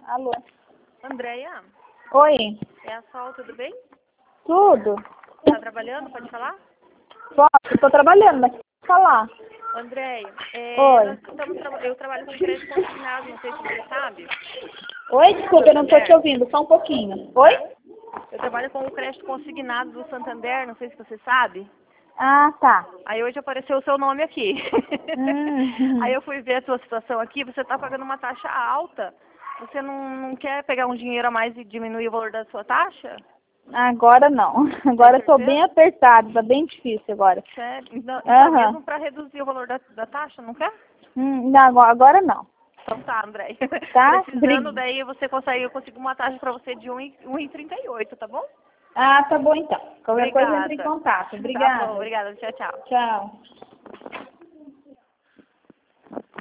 Alô? Andréia, Oi, é a Sol, tudo bem? tudo? Tá trabalhando? Pode falar? Posso, estou trabalhando, mas pode falar. Andréia, Oi. eu trabalho com crédito consignado, não sei se você sabe. Oi, desculpa, eu não estou te ouvindo, só um pouquinho. Oi? Eu trabalho com o crédito consignado do Santander, não sei se você sabe. Ah, tá. Aí hoje apareceu o seu nome aqui. Aí Hum. eu fui ver a sua situação aqui, você está pagando uma taxa alta. Você não quer pegar um dinheiro a mais e diminuir o valor da sua taxa? Agora não. Tem Agora eu estou bem certeza? apertado, tá bem difícil agora. Sério? Então Aham. mesmo para reduzir o valor da taxa, não quer? Não, agora não. Então tá, André. Tá? Precisando, daí eu consigo uma taxa pra você de 1,38, tá bom? Ah, tá bom então. Qualquer coisa entre em Obrigada. contato. Tá bom, Obrigada. obrigada. Tchau, tchau. Tchau.